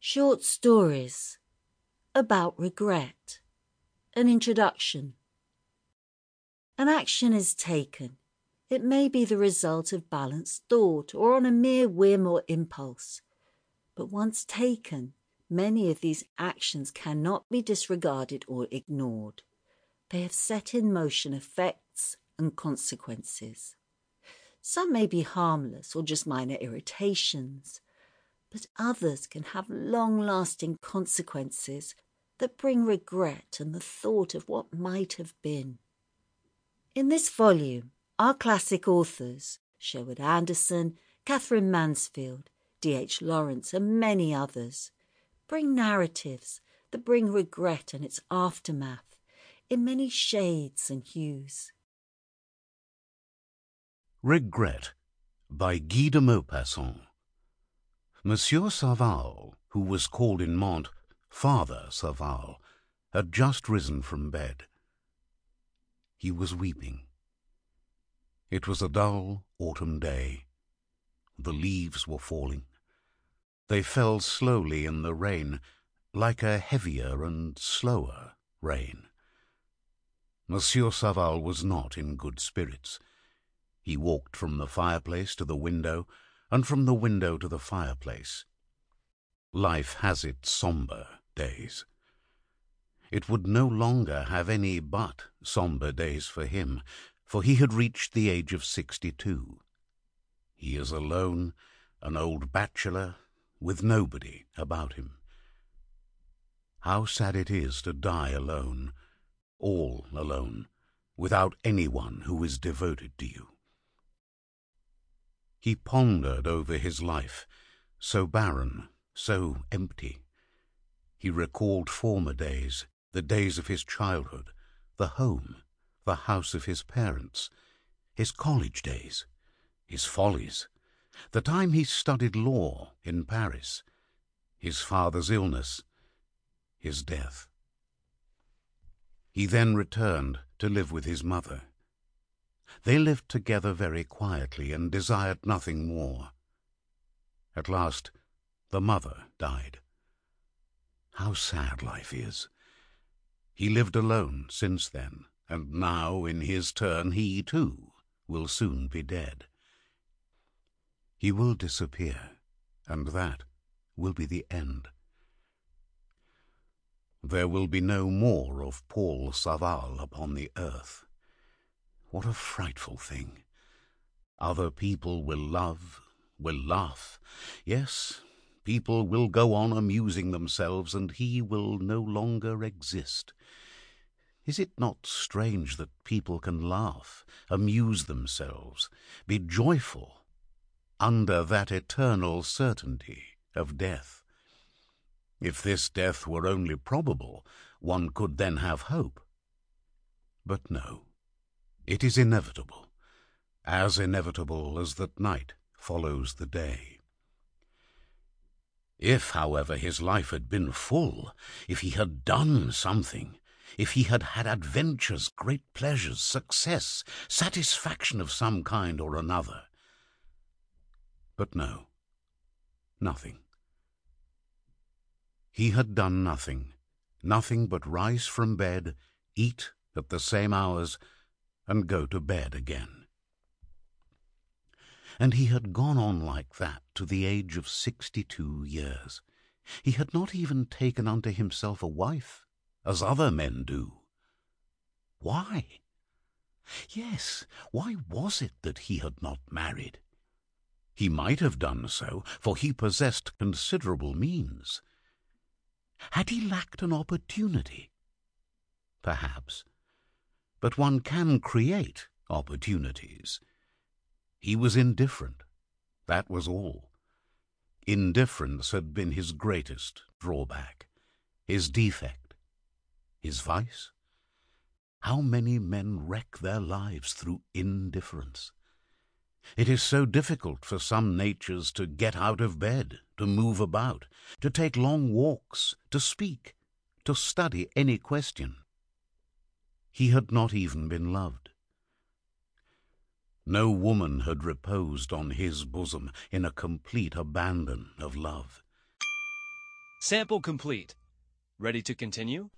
Short stories about regret. An introduction. An action is taken. It may be the result of balanced thought or on a mere whim or impulse. But once taken, many of these actions cannot be disregarded or ignored. They have set in motion effects and consequences. Some may be harmless or just minor irritations, but others can have long-lasting consequences that bring regret and the thought of what might have been. In this volume, our classic authors, Sherwood Anderson, Catherine Mansfield, D.H. Lawrence and many others, bring narratives that bring regret and its aftermath in many shades and hues. Regret by Guy de Maupassant. Monsieur Saval, who was called in Mantes Father Saval, had just risen from bed. He was weeping. It was a dull autumn day. The leaves were falling. They fell slowly in the rain, like a heavier and slower rain. Monsieur Saval was not in good spirits. He walked from the fireplace to the window, and from the window to the fireplace. Life has its sombre days. It would no longer have any but sombre days for him, for he had reached the age of 62. He is alone, an old bachelor, with nobody about him. How sad it is to die alone, all alone, without anyone who is devoted to you. He pondered over his life, so barren, so empty. He recalled former days, the days of his childhood, the home, the house of his parents, his college days, his follies, the time he studied law in Paris, his father's illness, his death. He then returned to live with his mother. They lived together very quietly and desired nothing more. At last, the mother died. How sad life is! He lived alone since then, and now, in his turn, he, too, will soon be dead. He will disappear, and that will be the end. There will be no more of Paul Saval upon the earth. What a frightful thing! Other people will love, will laugh. Yes, people will go on amusing themselves, and he will no longer exist. Is it not strange that people can laugh, amuse themselves, be joyful, under that eternal certainty of death? If this death were only probable, one could then have hope. But no, it is inevitable as that night follows the day. If, however, his life had been full, if he had done something, if he had had adventures, great pleasures, success, satisfaction of some kind or another. But no, nothing. He had done nothing, nothing but rise from bed, eat at the same hours, and go to bed again. And he had gone on like that to the age of 62 years. He had not even taken unto himself a wife, as other men do. Why? Yes, why was it that he had not married? He might have done so, for he possessed considerable means. Had he lacked an opportunity? Perhaps. But one can create opportunities. He was indifferent. That was all. Indifference had been his greatest drawback, his defect, his vice. How many men wreck their lives through indifference? It is so difficult for some natures to get out of bed, to move about, to take long walks, to speak, to study any question. He had not even been loved. No woman had reposed on his bosom in a complete abandon of love. Sample complete. Ready to continue?